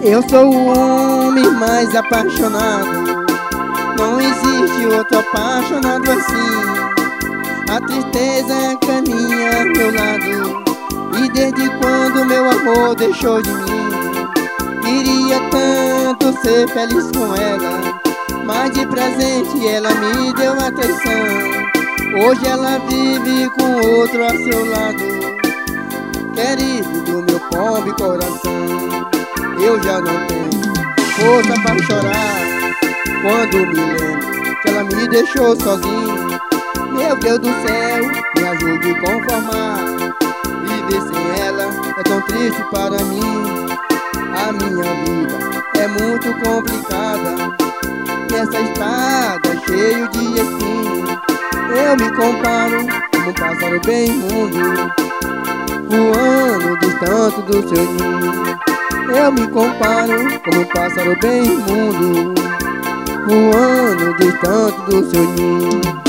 Eu sou o homem mais apaixonado, não existe outro apaixonado assim. A tristeza caminha ao meu lado, e desde quando meu amor deixou de mim. Queria tanto ser feliz com ela, mas de presente ela me deu a traição. Hoje ela vive com outro a seu lado, querido do meu pobre coração. Eu já não tenho força para chorar quando me lembro que ela me deixou sozinho. Meu Deus do céu, me ajude a conformar. Viver sem ela é tão triste para mim. A minha vida é muito complicada, nessa estrada cheio de espinhos. Eu me comparo como um pássaro bem imundo, voando distante do seu ninho. Eu me comparo como um pássaro bem imundo, voando distante do seu ninho.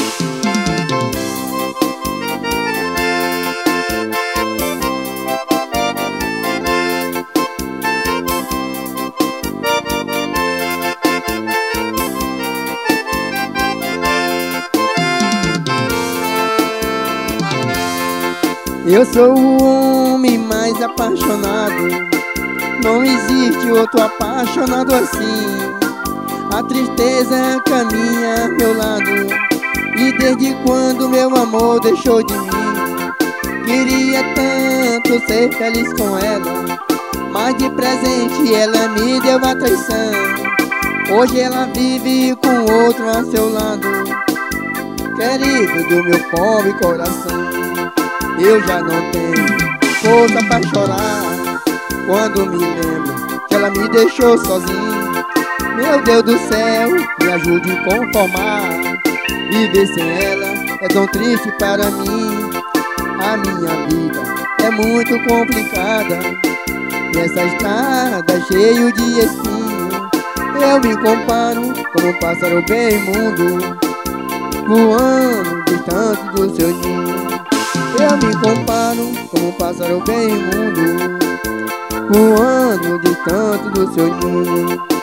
Eu sou o homem mais apaixonado, não existe outro apaixonado assim. A tristeza caminha ao meu lado, e desde quando meu amor deixou de mim. Queria tanto ser feliz com ela, mas de presente ela me deu a traição. Hoje ela vive com outro a seu lado, querido do meu pobre coração. Eu já não tenho força para chorar quando me lembro que ela me deixou sozinho. Meu Deus do céu, me ajude a conformar. Viver sem ela é tão triste para mim. A minha vida é muito complicada, nessa estrada cheio de espinhos. Eu me comparo como um pássaro bem imundo, voando distante do seu ninho. Eu me comparo como um pássaro bem imundo, voando distante do seu ninho.